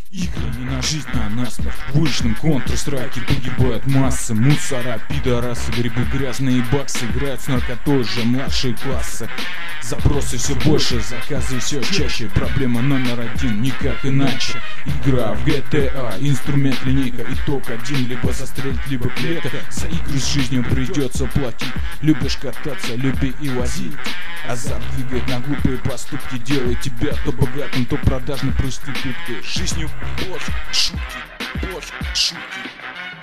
Игры не на жизнь, а на смерть. В уличном Counter-Strike погибают массы. Мусора, пидорасы, грибы, грязные баксы. Играют с наркотой уже младшие классы. Запросы все больше, заказы все чаще. Проблема номер один, никак иначе. Игра в GTA, инструмент линейка. Итог один, либо застрелить, либо клетка. За игры с жизнью придется платить. Любишь кататься, люби и возить. Азарт двигает на глупые поступки. Делай тебя то богатым, то продажной проституткой. Жизнью пофиг, шутки, пофиг, шутки.